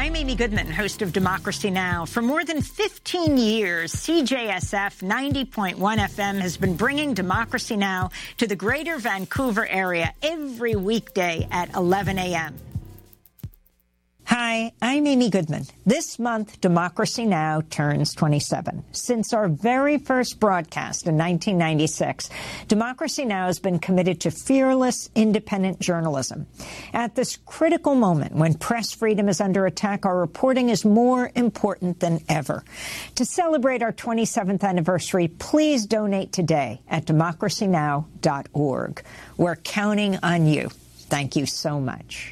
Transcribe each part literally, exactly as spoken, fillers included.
I'm Amy Goodman, host of Democracy Now! For more than fifteen years, C J S F ninety point one F M has been bringing Democracy Now! To the greater Vancouver area every weekday at eleven a m Hi, I'm Amy Goodman. This month, Democracy Now! Turns twenty-seven. Since our very first broadcast in nineteen ninety-six, Democracy Now! Has been committed to fearless, independent journalism. At this critical moment when press freedom is under attack, our reporting is more important than ever. To celebrate our twenty-seventh anniversary, please donate today at democracy now dot org. We're counting on you. Thank you so much.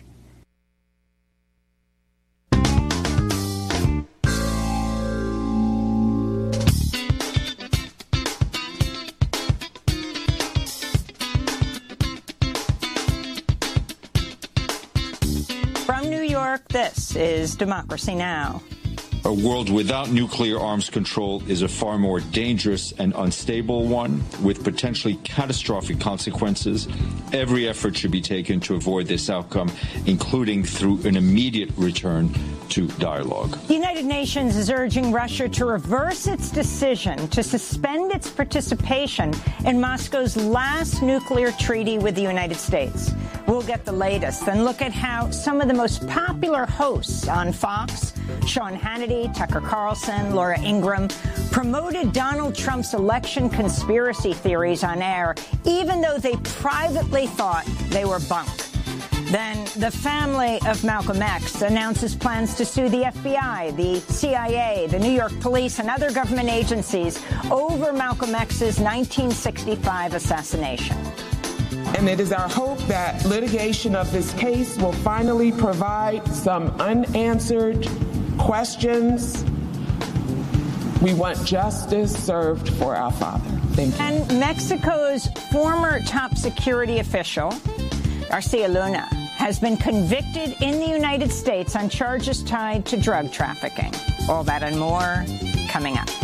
From New York, this is Democracy Now! A world without nuclear arms control is a far more dangerous and unstable one, with potentially catastrophic consequences. Every effort should be taken to avoid this outcome, including through an immediate return to dialogue. The United Nations is urging Russia to reverse its decision to suspend its participation in Moscow's last nuclear treaty with the United States. We'll get the latest and look at how some of the most popular hosts on Fox, Sean Hannity, Tucker Carlson, Laura Ingraham, promoted Donald Trump's election conspiracy theories on air, even though they privately thought they were bunk. Then the family of Malcolm X announces plans to sue the F B I, the C I A, the New York Police, and other government agencies over Malcolm X's nineteen sixty-five assassination. And it is our hope that litigation of this case will finally provide some unanswered questions. We want justice served for our father. Thank you. And Mexico's former top security official, Garcia Luna, has been convicted in the United States on charges tied to drug trafficking. All that and more coming up.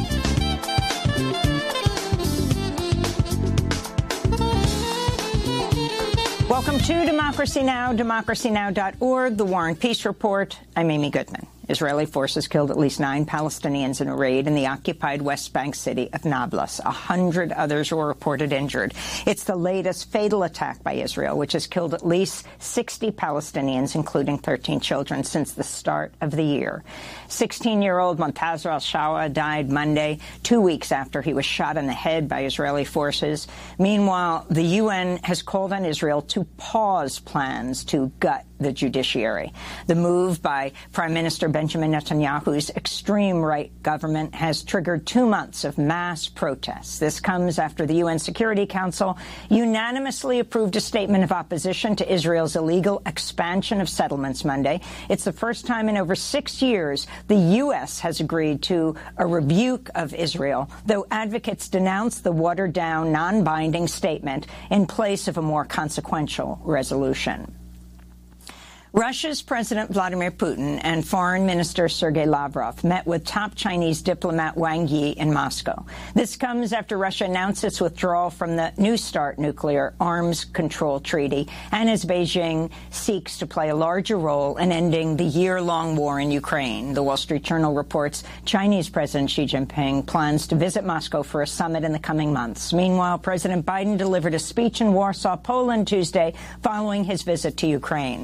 Welcome to Democracy Now!, democracy now dot org, the War and Peace Report. I'm Amy Goodman. Israeli forces killed at least nine Palestinians in a raid in the occupied West Bank city of Nablus. A hundred others were reported injured. It's the latest fatal attack by Israel, which has killed at least sixty Palestinians, including thirteen children, since the start of the year. sixteen-year-old Montazer al-Shawa died Monday, two weeks after he was shot in the head by Israeli forces. Meanwhile, the U N has called on Israel to pause plans to gut the judiciary. The move by Prime Minister Benjamin Netanyahu's extreme right government has triggered two months of mass protests. This comes after the U N Security Council unanimously approved a statement of opposition to Israel's illegal expansion of settlements Monday. It's the first time in over six years the U S has agreed to a rebuke of Israel, though advocates denounced the watered-down, non-binding statement in place of a more consequential resolution. Russia's President Vladimir Putin and Foreign Minister Sergei Lavrov met with top Chinese diplomat Wang Yi in Moscow. This comes after Russia announced its withdrawal from the New START nuclear arms control treaty, and as Beijing seeks to play a larger role in ending the year-long war in Ukraine. The Wall Street Journal reports Chinese President Xi Jinping plans to visit Moscow for a summit in the coming months. Meanwhile, President Biden delivered a speech in Warsaw, Poland, Tuesday, following his visit to Ukraine.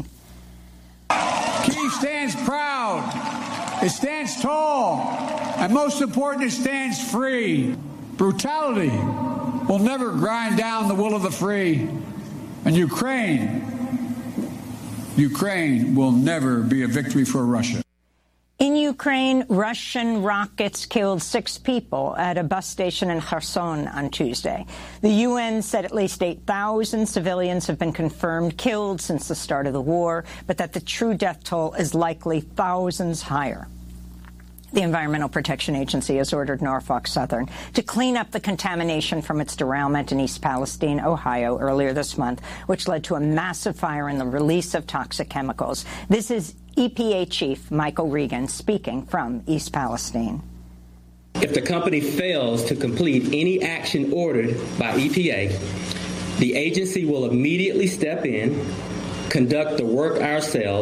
Kyiv stands proud, it stands tall, and most important, it stands free. Brutality will never grind down the will of the free, and Ukraine, Ukraine will never be a victory for Russia. In Ukraine, Russian rockets killed six people at a bus station in Kherson on Tuesday. The U N said at least eight thousand civilians have been confirmed killed since the start of the war, but that the true death toll is likely thousands higher. The Environmental Protection Agency has ordered Norfolk Southern to clean up the contamination from its derailment in East Palestine, Ohio, earlier this month, which led to a massive fire and the release of toxic chemicals. This is E P A Chief Michael Regan speaking from East Palestine. If the company fails to complete any action ordered by E P A, the agency will immediately step in, conduct the work ourselves,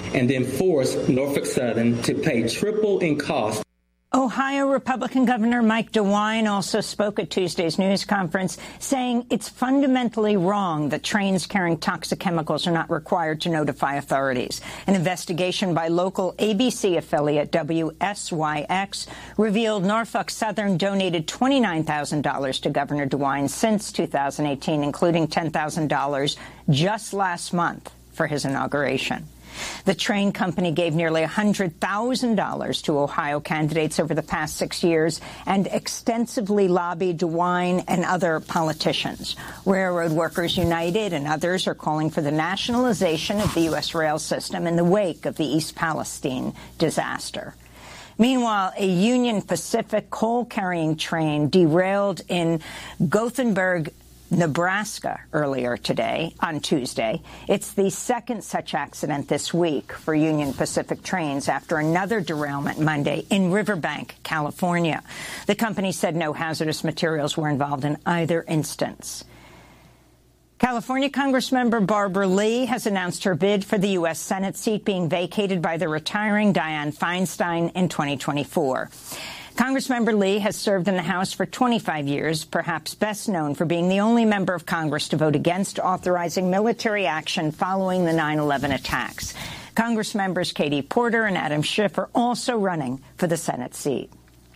and then force Norfolk Southern to pay triple in cost. Ohio Republican Governor Mike DeWine also spoke at Tuesday's news conference, saying it's fundamentally wrong that trains carrying toxic chemicals are not required to notify authorities. An investigation by local A B C affiliate W S Y X revealed Norfolk Southern donated twenty-nine thousand dollars to Governor DeWine since two thousand eighteen, including ten thousand dollars just last month for his inauguration. The train company gave nearly one hundred thousand dollars to Ohio candidates over the past six years and extensively lobbied DeWine and other politicians. Railroad Workers United and others are calling for the nationalization of the U S rail system in the wake of the East Palestine disaster. Meanwhile, a Union Pacific coal-carrying train derailed in Gothenburg, Nebraska earlier today, on Tuesday. It's the second such accident this week for Union Pacific trains after another derailment Monday in Riverbank, California. The company said no hazardous materials were involved in either instance. California Congressmember Barbara Lee has announced her bid for the U S Senate seat being vacated by the retiring Dianne Feinstein in twenty twenty-four. Congressmember Lee has served in the House for twenty-five years, perhaps best known for being the only member of Congress to vote against authorizing military action following the nine eleven attacks. Congress members Katie Porter and Adam Schiff are also running for the Senate seat.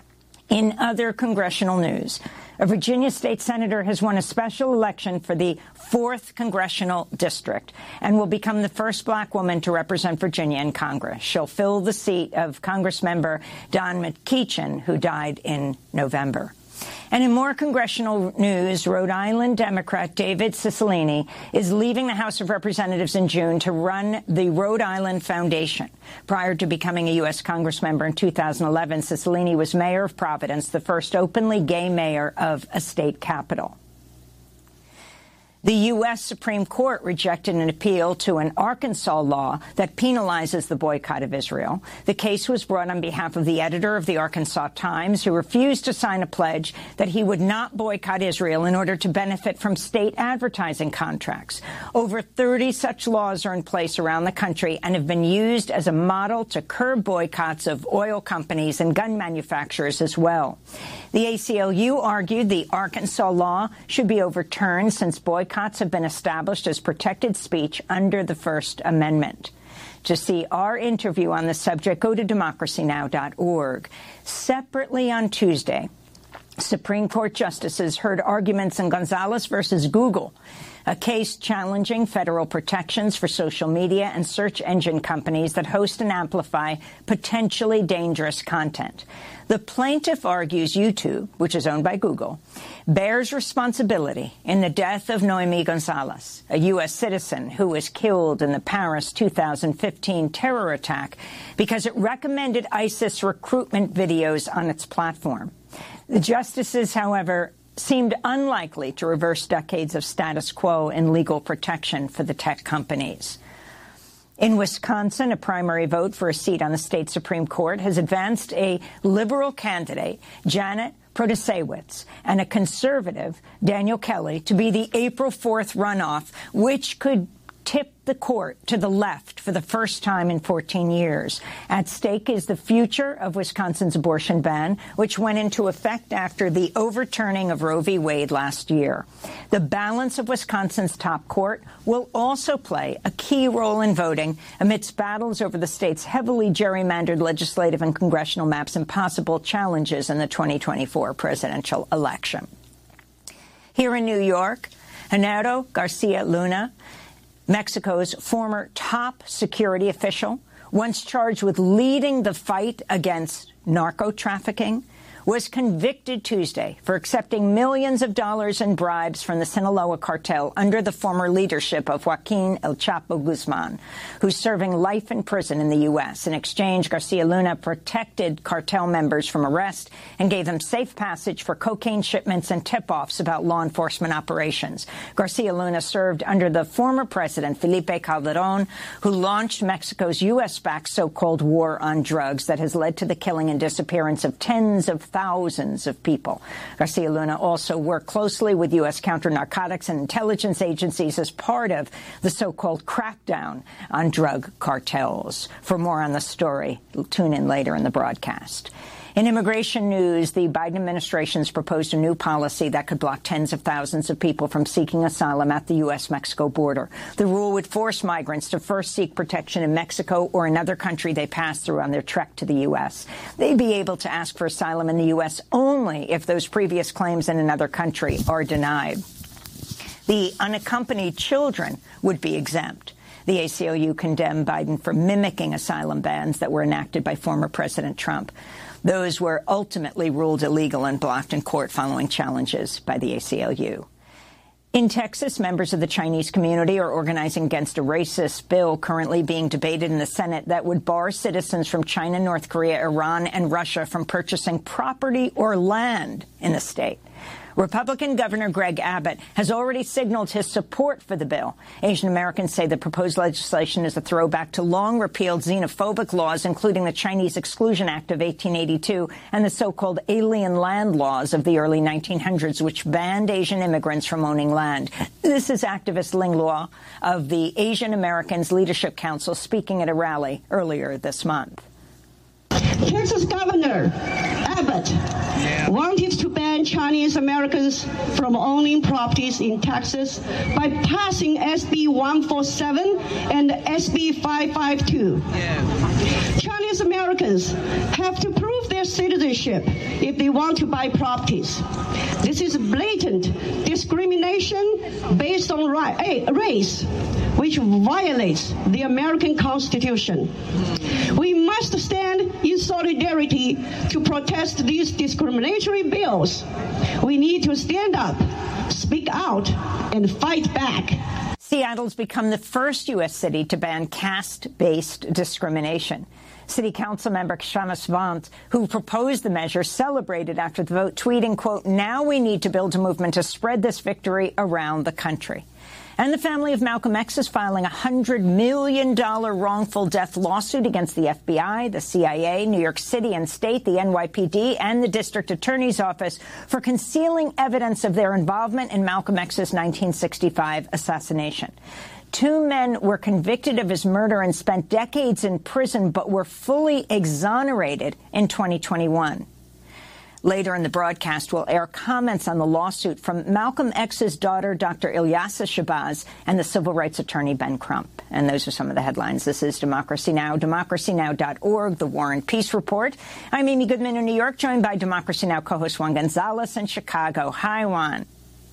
In other congressional news, a Virginia state senator has won a special election for the fourth Congressional District and will become the first black woman to represent Virginia in Congress. She'll fill the seat of Congressmember Don McEachin, who died in November. And in more congressional news, Rhode Island Democrat David Cicilline is leaving the House of Representatives in June to run the Rhode Island Foundation. Prior to becoming a U S congressmember in two thousand eleven, Cicilline was mayor of Providence, the first openly gay mayor of a state capital. The U S Supreme Court rejected an appeal to an Arkansas law that penalizes the boycott of Israel. The case was brought on behalf of the editor of the Arkansas Times, who refused to sign a pledge that he would not boycott Israel in order to benefit from state advertising contracts. Over thirty such laws are in place around the country and have been used as a model to curb boycotts of oil companies and gun manufacturers as well. The A C L U argued the Arkansas law should be overturned since boycotts have been established as protected speech under the First Amendment. To see our interview on the subject, go to democracy now dot org. Separately on Tuesday, Supreme Court justices heard arguments in Gonzalez versus Google, a case challenging federal protections for social media and search engine companies that host and amplify potentially dangerous content. The plaintiff argues YouTube, which is owned by Google, bears responsibility in the death of Noemi Gonzalez, a U S citizen who was killed in the Paris two thousand fifteen terror attack because it recommended ISIS recruitment videos on its platform. The justices, however, seemed unlikely to reverse decades of status quo in legal protection for the tech companies. In Wisconsin, a primary vote for a seat on the state Supreme Court has advanced a liberal candidate, Janet Protasiewicz, and a conservative, Daniel Kelly, to be the April fourth runoff, which could tip the court to the left for the first time in fourteen years. At stake is the future of Wisconsin's abortion ban, which went into effect after the overturning of Roe v. Wade last year. The balance of Wisconsin's top court will also play a key role in voting amidst battles over the state's heavily gerrymandered legislative and congressional maps and possible challenges in the twenty twenty-four presidential election. Here in New York, Genaro Garcia Luna, Mexico's former top security official, once charged with leading the fight against narco-trafficking, was convicted Tuesday for accepting millions of dollars in bribes from the Sinaloa cartel under the former leadership of Joaquin El Chapo Guzman, who's serving life in prison in the U S. In exchange, Garcia Luna protected cartel members from arrest and gave them safe passage for cocaine shipments and tip-offs about law enforcement operations. Garcia Luna served under the former president, Felipe Calderon, who launched Mexico's U S-backed so-called war on drugs that has led to the killing and disappearance of tens of thousands of people. Garcia Luna also worked closely with U S counter-narcotics and intelligence agencies as part of the so-called crackdown on drug cartels. For more on the story, tune in later in the broadcast. In immigration news, the Biden administration's proposed a new policy that could block tens of thousands of people from seeking asylum at the U S Mexico border. The rule would force migrants to first seek protection in Mexico or another country they pass through on their trek to the U S. They'd be able to ask for asylum in the U S only if those previous claims in another country are denied. The unaccompanied children would be exempt. The A C L U condemned Biden for mimicking asylum bans that were enacted by former President Trump. Those were ultimately ruled illegal and blocked in court following challenges by the A C L U. In Texas, members of the Chinese community are organizing against a racist bill currently being debated in the Senate that would bar citizens from China, North Korea, Iran, and Russia from purchasing property or land in the state. Republican Governor Greg Abbott has already signaled his support for the bill. Asian Americans say the proposed legislation is a throwback to long-repealed xenophobic laws, including the Chinese Exclusion Act of eighteen eighty-two and the so-called alien land laws of the early nineteen hundreds, which banned Asian immigrants from owning land. This is activist Ling Luo of the Asian Americans Leadership Council speaking at a rally earlier this month. Texas Governor Abbott yeah. wanted to ban Chinese Americans from owning properties in Texas by passing S B one forty-seven and S B five fifty-two. Yeah. Chinese Americans have to prove their citizenship if they want to buy properties. This is blatant discrimination based on race, which violates the American Constitution. We must stand in solidarity to protest these discriminatory bills. We need to stand up, speak out, and fight back. Seattle's become the first U S city to ban caste-based discrimination. City Council member Kshama Sawant, who proposed the measure, celebrated after the vote, tweeting, quote, "Now we need to build a movement to spread this victory around the country." And the family of Malcolm X is filing a one hundred million dollars wrongful death lawsuit against the F B I, the C I A, New York City and State, the N Y P D, and the District Attorney's Office for concealing evidence of their involvement in Malcolm X's nineteen sixty-five assassination. Two men were convicted of his murder and spent decades in prison, but were fully exonerated in twenty twenty-one. Later in the broadcast, we'll air comments on the lawsuit from Malcolm X's daughter, Doctor Ilyasah Shabazz, and the civil rights attorney, Ben Crump. And those are some of the headlines. This is Democracy Now!, democracy now dot org, the War and Peace Report. I'm Amy Goodman in New York, joined by Democracy Now! Co-host Juan Gonzalez in Chicago. Hi, Juan.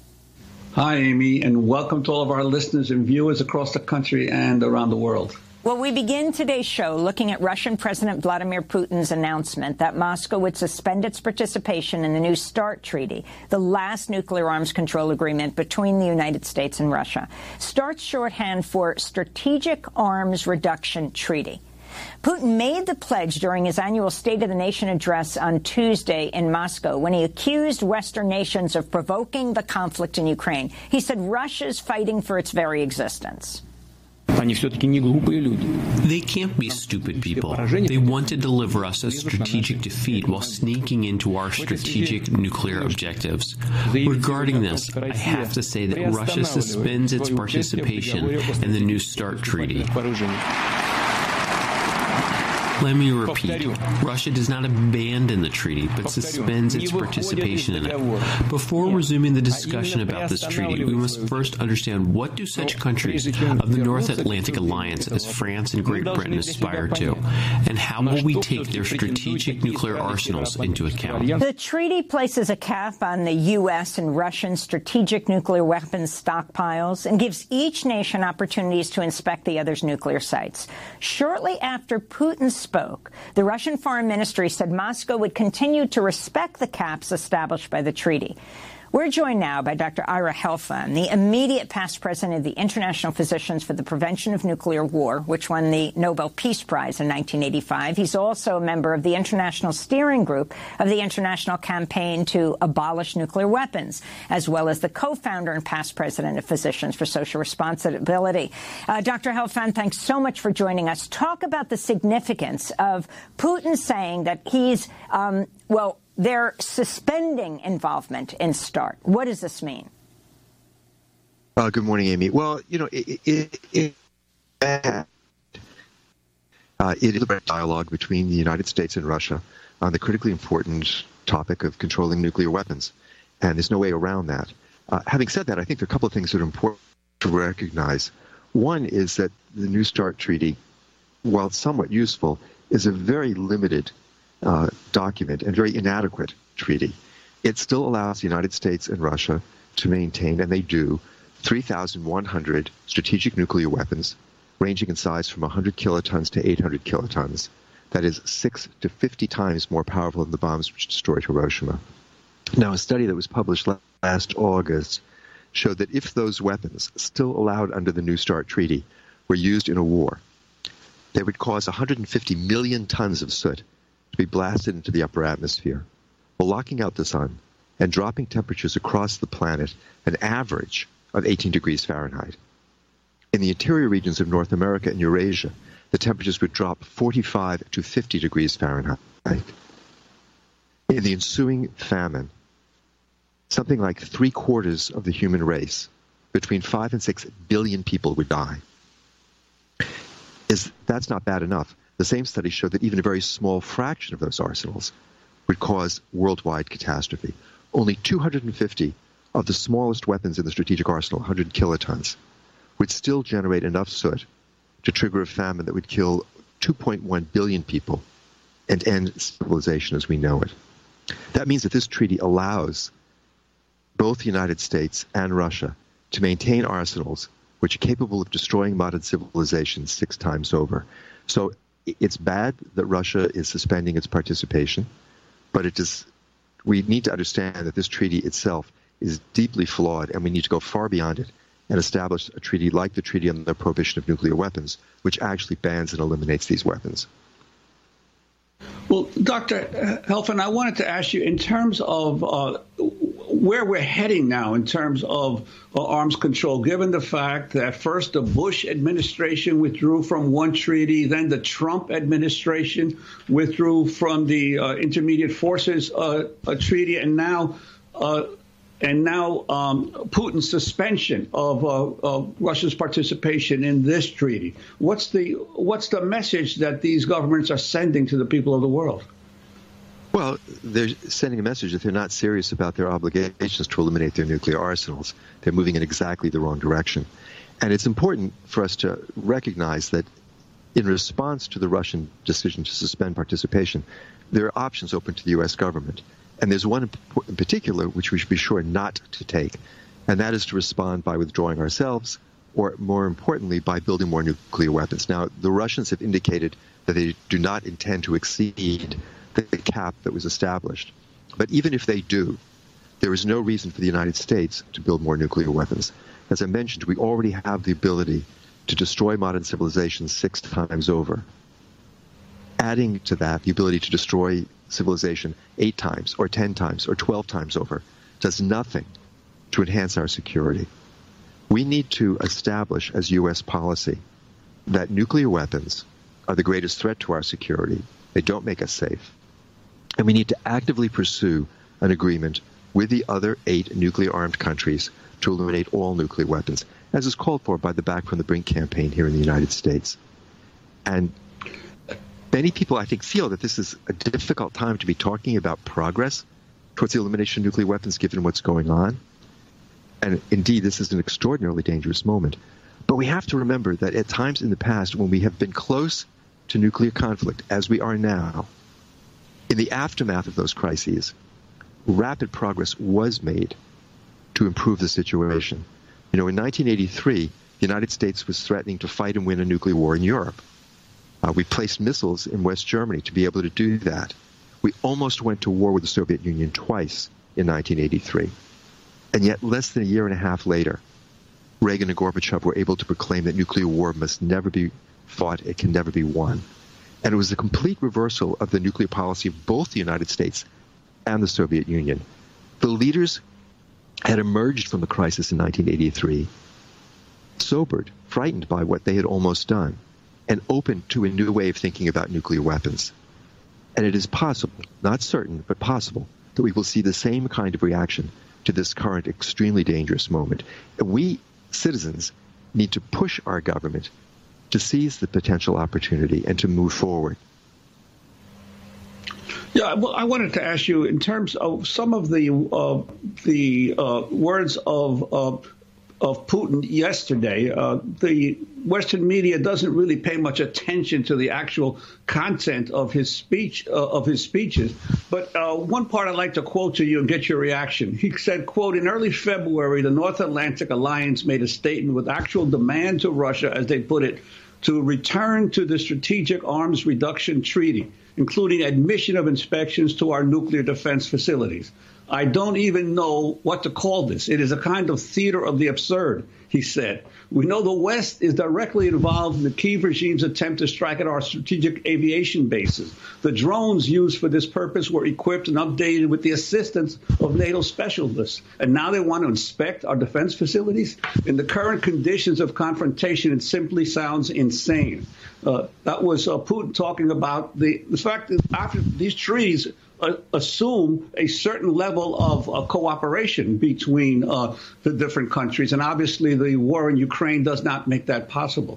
Hi, Amy, and welcome to all of our listeners and viewers across the country and around the world. Well, we begin today's show looking at Russian President Vladimir Putin's announcement that Moscow would suspend its participation in the New START treaty, the last nuclear arms control agreement between the United States and Russia. START's shorthand for Strategic Arms Reduction Treaty. Putin made the pledge during his annual State of the Nation address on Tuesday in Moscow when he accused Western nations of provoking the conflict in Ukraine. He said Russia's fighting for its very existence. They can't be stupid people. They want to deliver us a strategic defeat while sneaking into our strategic nuclear objectives. Regarding this, I have to say that Russia suspends its participation in the New START treaty. Let me repeat, Russia does not abandon the treaty, but suspends its participation in it. Before resuming the discussion about this treaty, we must first understand what do such countries of the North Atlantic Alliance as France and Great Britain aspire to, and how will we take their strategic nuclear arsenals into account? The treaty places a cap on the U S and Russian strategic nuclear weapons stockpiles and gives each nation opportunities to inspect the other's nuclear sites. Shortly after Putin spoke, the Russian Foreign Ministry said Moscow would continue to respect the caps established by the treaty. We're joined now by Doctor Ira Helfand, the immediate past president of the International Physicians for the Prevention of Nuclear War, which won the Nobel Peace Prize in nineteen eighty-five. He's also a member of the International Steering Group of the International Campaign to Abolish Nuclear Weapons, as well as the co-founder and past president of Physicians for Social Responsibility. Uh, Doctor Helfand, thanks so much for joining us. Talk about the significance of Putin saying that he's, um, well, they're suspending involvement in START. What does this mean? Uh, good morning, Amy. Well, you know, it, it, it, uh, it is a dialogue between the United States and Russia on the critically important topic of controlling nuclear weapons, and there's no way around that. Uh, having said that, I think there are a couple of things that are important to recognize. One is that the New START treaty, while somewhat useful, is a very limited uh, document and very inadequate treaty. It still allows the United States and Russia to maintain, and they do, three thousand one hundred strategic nuclear weapons, ranging in size from one hundred kilotons to eight hundred kilotons. That is six to fifty times more powerful than the bombs which destroyed Hiroshima. Now, a study that was published last August showed that if those weapons, still allowed under the New START treaty, were used in a war, they would cause one hundred fifty million tons of soot to be blasted into the upper atmosphere, blocking out the sun and dropping temperatures across the planet an average of eighteen degrees Fahrenheit. In the interior regions of North America and Eurasia, the temperatures would drop forty-five to fifty degrees Fahrenheit. In the ensuing famine, something like three-quarters of the human race, between five and six billion people, would die. Is, that's not bad enough. The same study showed that even a very small fraction of those arsenals would cause worldwide catastrophe. Only two hundred fifty of the smallest weapons in the strategic arsenal, one hundred kilotons, would still generate enough soot to trigger a famine that would kill two point one billion people and end civilization as we know it. That means that this treaty allows both the United States and Russia to maintain arsenals which are capable of destroying modern civilization six times over. So it's bad that Russia is suspending its participation, but it is, we need to understand that this treaty itself is deeply flawed, and we need to go far beyond it and establish a treaty like the Treaty on the Prohibition of Nuclear Weapons, which actually bans and eliminates these weapons. Well, Doctor Helfand, I wanted to ask you, in terms of uh, where we're heading now in terms of uh, arms control, given the fact that first the Bush administration withdrew from one treaty, then the Trump administration withdrew from the uh, Intermediate Forces uh, a treaty, and now uh, and now um, Putin's suspension of, uh, of Russia's participation in this treaty. What's the what's the message that these governments are sending to the people of the world? Well, they're sending a message that they're not serious about their obligations to eliminate their nuclear arsenals. They're moving in exactly the wrong direction. And it's important for us to recognize that in response to the Russian decision to suspend participation, there are options open to the U S government. And there's one in particular which we should be sure not to take, and that is to respond by withdrawing ourselves, or more importantly, by building more nuclear weapons. Now, the Russians have indicated that they do not intend to exceed the cap that was established. But even if they do, there is no reason for the United States to build more nuclear weapons. As I mentioned, we already have the ability to destroy modern civilization six times over. Adding to that, the ability to destroy civilization eight times or ten times or twelve times over does nothing to enhance our security. We need to establish as U S policy that nuclear weapons are the greatest threat to our security. They don't make us safe. And we need to actively pursue an agreement with the other eight nuclear-armed countries to eliminate all nuclear weapons, as is called for by the Back from the Brink campaign here in the United States. And many people, I think, feel that this is a difficult time to be talking about progress towards the elimination of nuclear weapons given what's going on. And indeed, this is an extraordinarily dangerous moment. But we have to remember that at times in the past when we have been close to nuclear conflict, as we are now, in the aftermath of those crises, rapid progress was made to improve the situation. You know, in nineteen eighty-three, the United States was threatening to fight and win a nuclear war in Europe. Uh, we placed missiles in West Germany to be able to do that. We almost went to war with the Soviet Union twice in nineteen eighty-three. And yet, less than a year and a half later, Reagan and Gorbachev were able to proclaim that nuclear war must never be fought, it can never be won. And it was a complete reversal of the nuclear policy of both the United States and the Soviet Union. The leaders had emerged from the crisis in nineteen eighty-three, sobered, frightened by what they had almost done, and open to a new way of thinking about nuclear weapons. And it is possible, not certain, but possible, that we will see the same kind of reaction to this current extremely dangerous moment. And we, citizens, need to push our government to seize the potential opportunity and to move forward. Yeah, well, I wanted to ask you, in terms of some of the uh, the uh, words of uh, of Putin yesterday, uh, the Western media doesn't really pay much attention to the actual content of his speech, uh, of his speeches. But uh, one part I'd like to quote to you and get your reaction. He said, quote, in early February, the North Atlantic Alliance made a statement with actual demand to Russia, as they put it, to return to the Strategic Arms Reduction Treaty, including admission of inspections to our nuclear defense facilities. I don't even know what to call this. It is a kind of theater of the absurd, he said. We know the West is directly involved in the Kyiv regime's attempt to strike at our strategic aviation bases. The drones used for this purpose were equipped and updated with the assistance of NATO specialists. And now they want to inspect our defense facilities? In the current conditions of confrontation, it simply sounds insane. Uh, that was uh, Putin talking about the, the fact that after these treaties uh, assume a certain level of uh, cooperation between uh, the different countries. And obviously the war in Ukraine does not make that possible.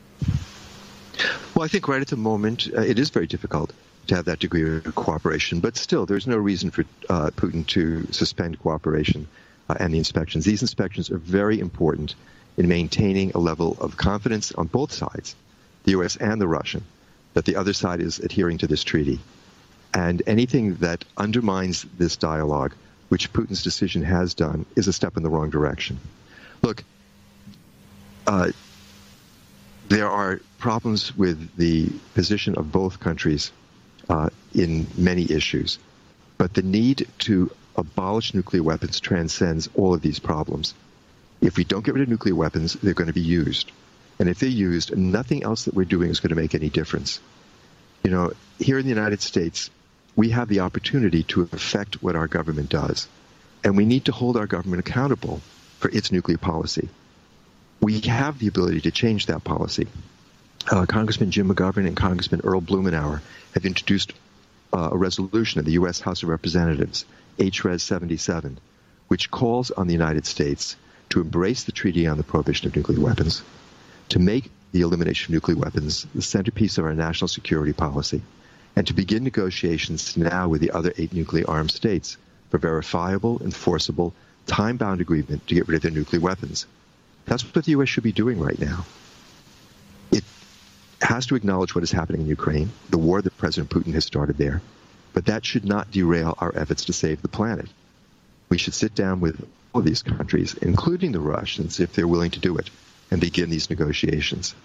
Well, I think right at the moment, uh, it is very difficult to have that degree of cooperation. But still, there's no reason for uh, Putin to suspend cooperation uh, and the inspections. These inspections are very important in maintaining a level of confidence on both sides, the U S and the Russian, that the other side is adhering to this treaty. And anything that undermines this dialogue, which Putin's decision has done, is a step in the wrong direction. Look, uh, there are problems with the position of both countries uh, in many issues, but the need to abolish nuclear weapons transcends all of these problems. If we don't get rid of nuclear weapons, they're going to be used. And if they're used, nothing else that we're doing is going to make any difference. You know, here in the United States, we have the opportunity to affect what our government does. And we need to hold our government accountable for its nuclear policy. We have the ability to change that policy. Uh, Congressman Jim McGovern and Congressman Earl Blumenauer have introduced uh, a resolution in the U S House of Representatives, H R E S seventy-seven, which calls on the United States to embrace the Treaty on the Prohibition of Nuclear Weapons, to make the elimination of nuclear weapons the centerpiece of our national security policy, and to begin negotiations now with the other eight nuclear armed states for verifiable, enforceable, time-bound agreement to get rid of their nuclear weapons. That's what the U S should be doing right now. It has to acknowledge what is happening in Ukraine, the war that President Putin has started there, but that should not derail our efforts to save the planet. We should sit down with all of these countries, including the Russians, if they're willing to do it, and begin these negotiations.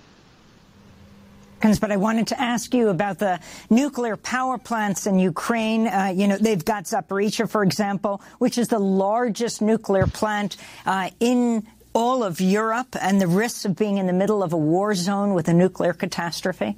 But I wanted to ask you about the nuclear power plants in Ukraine. Uh, you know, they've got Zaporizhzhia, for example, which is the largest nuclear plant uh, in all of Europe, and the risks of being in the middle of a war zone with a nuclear catastrophe?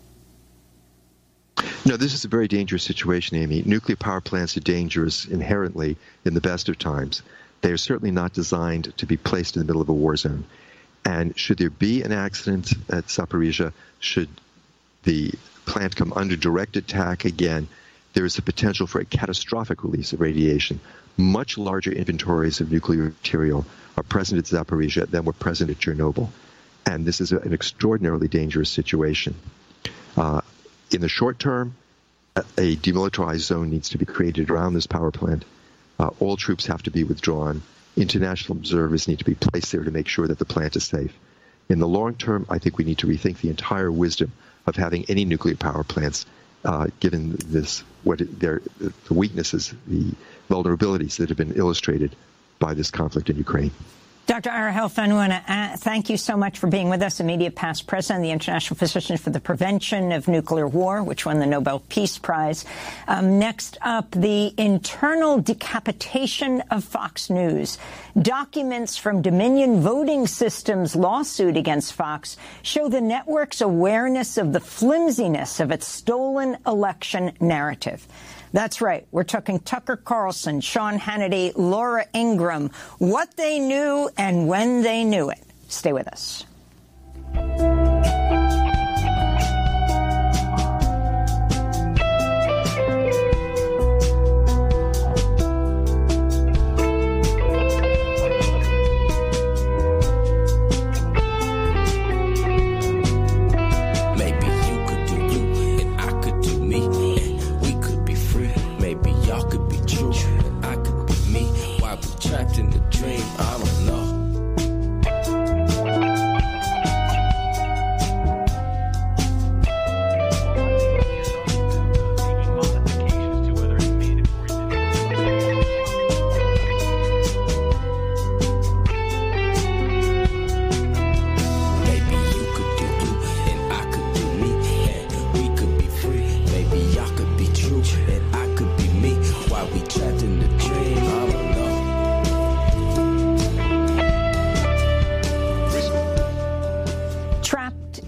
No, this is a very dangerous situation, Amy. Nuclear power plants are dangerous inherently in the best of times. They are certainly not designed to be placed in the middle of a war zone. And should there be an accident at Zaporizhzhia, should the plant come under direct attack again, there is the potential for a catastrophic release of radiation. Much larger inventories of nuclear material are present at Zaporizhzhia than were present at Chernobyl. And this is a, an extraordinarily dangerous situation. Uh, in the short term, a, a demilitarized zone needs to be created around this power plant. Uh, all troops have to be withdrawn. International observers need to be placed there to make sure that the plant is safe. In the long term, I think we need to rethink the entire wisdom of having any nuclear power plants, uh, given this, what it, their, the weaknesses, the vulnerabilities that have been illustrated by this conflict in Ukraine. Doctor Ira Helfand, I want to thank you so much for being with us, immediate past president of the International Physicians for the Prevention of Nuclear War, which won the Nobel Peace Prize. Um, next up, the internal decapitation of Fox News. Documents from Dominion Voting Systems' lawsuit against Fox show the network's awareness of the flimsiness of its stolen election narrative. That's right. We're talking Tucker Carlson, Sean Hannity, Laura Ingraham, what they knew and when they knew it. Stay with us.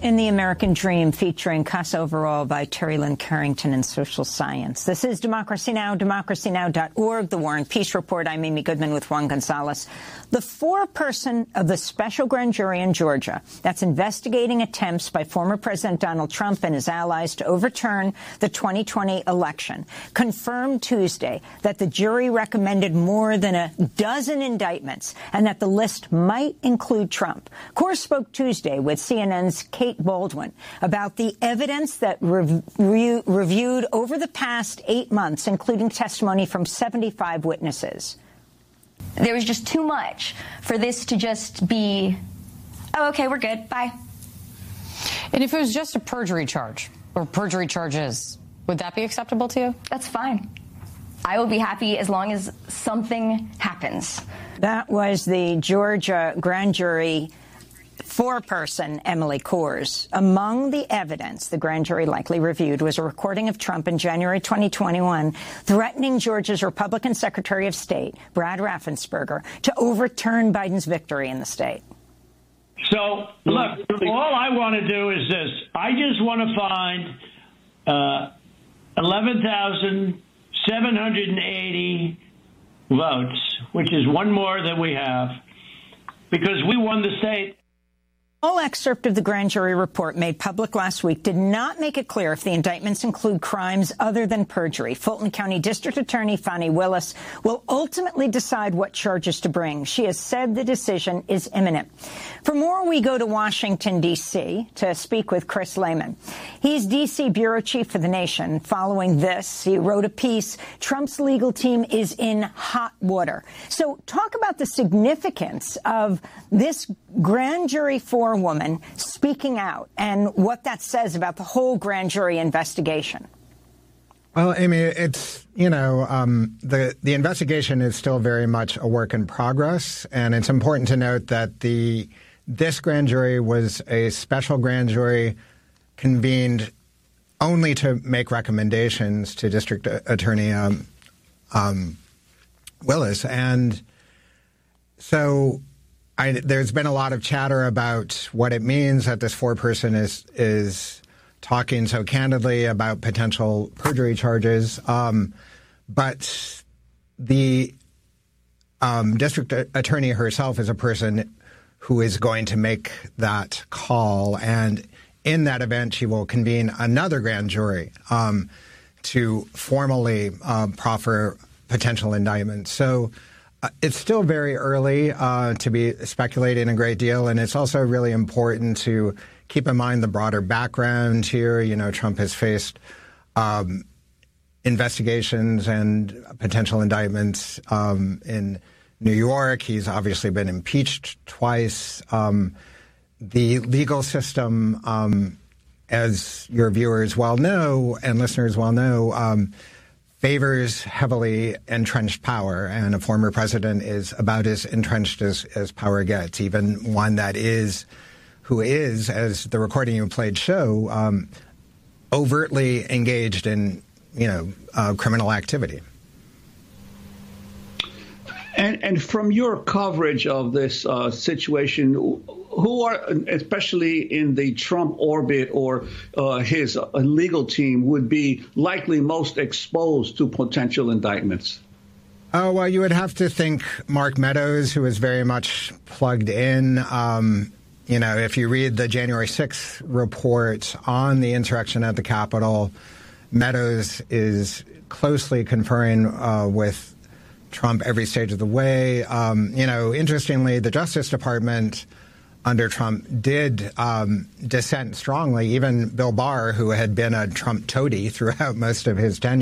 in the American Dream, featuring Casa Overall by Terry Lynn Carrington in Social Science. This is Democracy Now!, democracy now dot org, The War and Peace Report. I'm Amy Goodman with Juan Gonzalez. The foreperson of the special grand jury in Georgia that's investigating attempts by former President Donald Trump and his allies to overturn the twenty twenty election confirmed Tuesday that the jury recommended more than a dozen indictments and that the list might include Trump. Kors spoke Tuesday with C N N's Kate Baldwin about the evidence that rev re reviewed over the past eight months, including testimony from seventy-five witnesses. There was just too much for this to just be, oh, okay, we're good, bye. And if it was just a perjury charge, or perjury charges, would that be acceptable to you? That's fine. I will be happy as long as something happens. That was the Georgia grand jury foreperson, Emily Kors. Among the evidence the grand jury likely reviewed was a recording of Trump in January twenty twenty-one threatening Georgia's Republican Secretary of State, Brad Raffensperger, to overturn Biden's victory in the state. So, look, all I want to do is this. I just want to find uh, eleven thousand seven hundred eighty votes, which is one more than we have, because we won the state. All excerpt of the grand jury report made public last week did not make it clear if the indictments include crimes other than perjury. Fulton County District Attorney Fani Willis will ultimately decide what charges to bring. She has said the decision is imminent. For more, we go to Washington, D C to speak with Chris Lehman. He's D C bureau chief for The Nation. Following this, he wrote a piece, Trump's legal team is in hot water. So talk about the significance of this grand jury forewoman speaking out and what that says about the whole grand jury investigation. Well, Amy, it's, you know, um, the, the investigation is still very much a work in progress. And it's important to note that the this grand jury was a special grand jury convened only to make recommendations to District Attorney um, um, Willis. And so I, there's been a lot of chatter about what it means that this foreperson is is talking so candidly about potential perjury charges. Um, but the um, district attorney herself is a person who is going to make that call. And in that event, she will convene another grand jury um, to formally uh, proffer potential indictments. So Uh, it's still very early uh, to be speculating a great deal, and it's also really important to keep in mind the broader background here. You know, Trump has faced um, investigations and potential indictments um, in New York. He's obviously been impeached twice. Um, the legal system, um, as your viewers well know and listeners well know, um, favors heavily entrenched power, and a former president is about as entrenched as, as power gets, even one that is, who is, as the recording you played show, um, overtly engaged in, you know, uh, criminal activity. And, and from your coverage of this uh, situation, who are, especially in the Trump orbit or uh, his uh, legal team, would be likely most exposed to potential indictments? Oh, well, you would have to think Mark Meadows, who is very much plugged in. Um, you know, if you read the January sixth report on the insurrection at the Capitol, Meadows is closely conferring uh, with Trump every stage of the way. Um, you know, interestingly, the Justice Department under Trump did um, dissent strongly. Even Bill Barr, who had been a Trump toady throughout most of his tenure,